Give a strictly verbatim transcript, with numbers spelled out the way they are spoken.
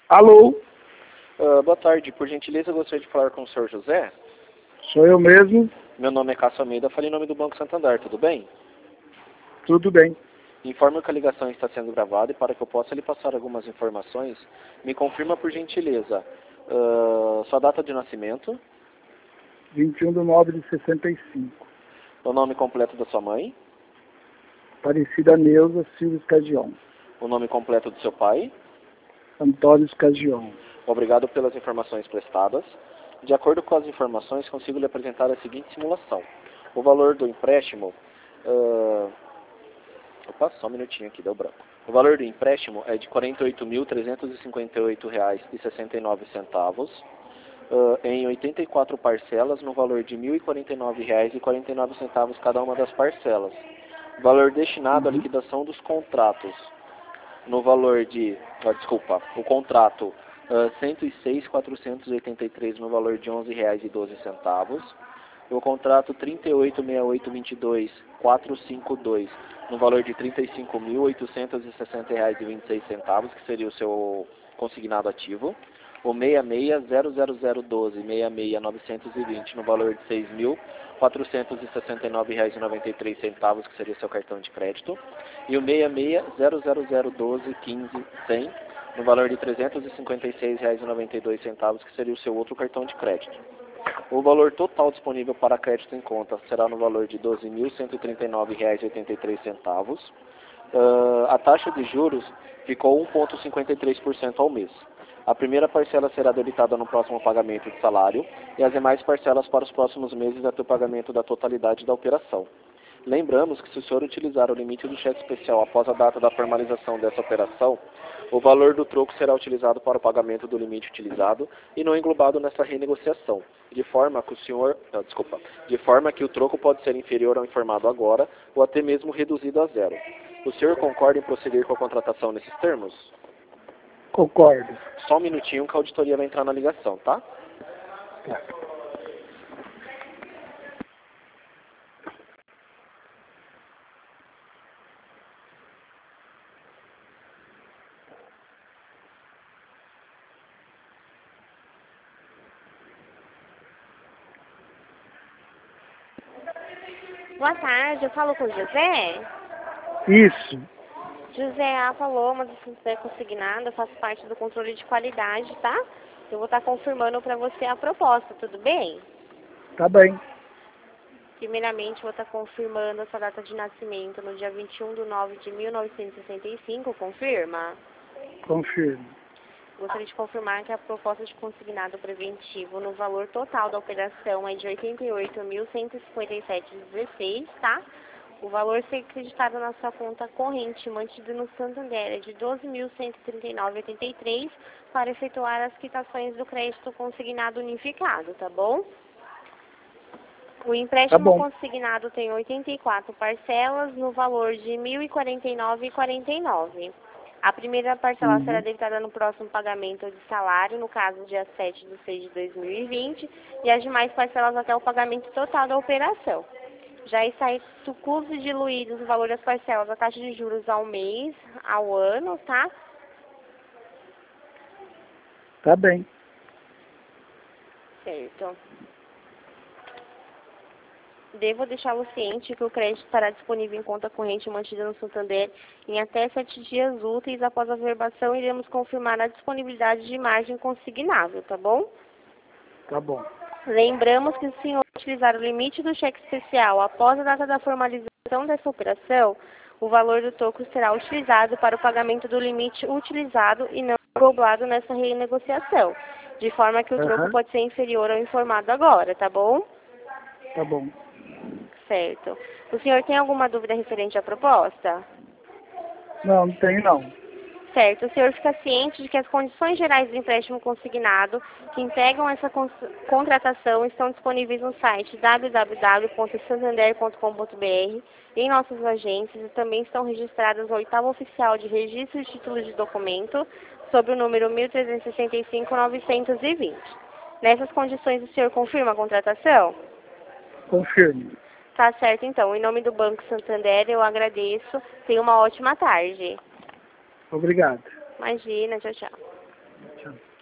Alô? Uh, boa tarde, por gentileza eu gostaria de falar com o senhor José. Sou eu mesmo. Meu nome é Cássio Almeida, falei em nome do Banco Santander, tudo bem? Tudo bem. Informo que a ligação está sendo gravada e para que eu possa lhe passar algumas informações, me confirma por gentileza uh, sua data de nascimento, vinte e um de nove de sessenta e cinco. o nome completo da sua mãe, Aparecida Neuza Silva Escagion. o nome completo do seu pai. Antônio Escagion. Obrigado pelas informações prestadas. De acordo com as informações, consigo lhe apresentar a seguinte simulação. O valor do empréstimo... Uh... Opa, só um minutinho aqui, deu branco. O valor do empréstimo é de quarenta e oito mil trezentos e cinquenta e oito reais e sessenta e nove centavos, uh, em oitenta e quatro parcelas, no valor de mil e quarenta e nove reais e quarenta e nove centavos cada uma das parcelas. Valor destinado à Uhum. liquidação dos contratos, no valor de, oh, desculpa, o contrato uh, cento e seis mil quatrocentos e oitenta e três no valor de onze reais e doze centavos, o contrato trinta e oito mil oitocentos e vinte e dois mil quatrocentos e cinquenta e dois no valor de trinta e cinco mil oitocentos e sessenta reais e vinte e seis centavos, que seria o seu consignado ativo, o seis seis zero zero zero doze seis seis novecentos e vinte no valor de seis mil quatrocentos e sessenta e nove reais e noventa e três centavos, que seria o seu cartão de crédito, e o seis seis zero zero zero doze quinze cem no valor de trezentos e cinquenta e seis reais e noventa e dois centavos, que seria o seu outro cartão de crédito. O valor total disponível para crédito em conta será no valor de doze mil cento e trinta e nove reais e oitenta e três centavos. Uh, a taxa de juros ficou um vírgula cinquenta e três por cento ao mês. A primeira parcela será debitada no próximo pagamento de salário e as demais parcelas para os próximos meses até o pagamento da totalidade da operação. Lembramos que se o senhor utilizar o limite do cheque especial após a data da formalização dessa operação, o valor do troco será utilizado para o pagamento do limite utilizado e não englobado nessa renegociação, de forma que o senhor, não, desculpa, de forma que o troco pode ser inferior ao informado agora ou até mesmo reduzido a zero. O senhor concorda em prosseguir com a contratação nesses termos? Concordo. Só um minutinho que a auditoria vai entrar na ligação, tá? Tá. Boa tarde, eu falo com o José. Isso. José A. Paloma, do José Consignado, eu faço parte do controle de qualidade, tá? Eu vou estar confirmando para você a proposta, tudo bem? Tá bem. Primeiramente, vou estar confirmando a sua data de nascimento no dia vinte e um de nove de mil novecentos e sessenta e cinco, confirma? Confirmo. Gostaria de confirmar que a proposta de consignado preventivo no valor total da operação é de oitenta e oito mil cento e cinquenta e sete vírgula dezesseis, tá? O valor ser acreditado na sua conta corrente mantido no Santander é de doze mil cento e trinta e nove vírgula oitenta e três para efetuar as quitações do crédito consignado unificado, tá bom? O empréstimo Tá bom. consignado tem oitenta e quatro parcelas no valor de mil e quarenta e nove reais e quarenta e nove centavos. A primeira parcela Uhum. será debitada no próximo pagamento de salário, no caso dia sete de seis de dois mil e vinte, e as demais parcelas até o pagamento total da operação. Já está excluso e diluídos o valor das parcelas, a taxa de juros ao mês, ao ano, tá? Tá bem. Certo. Devo deixá-lo ciente que o crédito estará disponível em conta corrente mantida no Santander em até sete dias úteis. Após a verbação, iremos confirmar a disponibilidade de margem consignável, tá bom? Tá bom. Lembramos que se o senhor utilizar o limite do cheque especial após a data da formalização dessa operação, o valor do troco será utilizado para o pagamento do limite utilizado e não englobado nessa renegociação, de forma que o troco Aham. pode ser inferior ao informado agora, tá bom? Tá bom. Certo. O senhor tem alguma dúvida referente à proposta? Não, não tem não. Certo. O senhor fica ciente de que as condições gerais do empréstimo consignado que integram essa con contratação estão disponíveis no site w w w ponto santander ponto com ponto b r, em nossas agências, e também estão registradas no oitavo oficial de registro de títulos de documento, sob o número mil trezentos e sessenta e cinco novecentos e vinte. Nessas condições, o senhor confirma a contratação? Confirmo. Tá certo, então. Em nome do Banco Santander, eu agradeço. Tenha uma ótima tarde. Obrigado. Imagina, tchau, tchau. Tchau.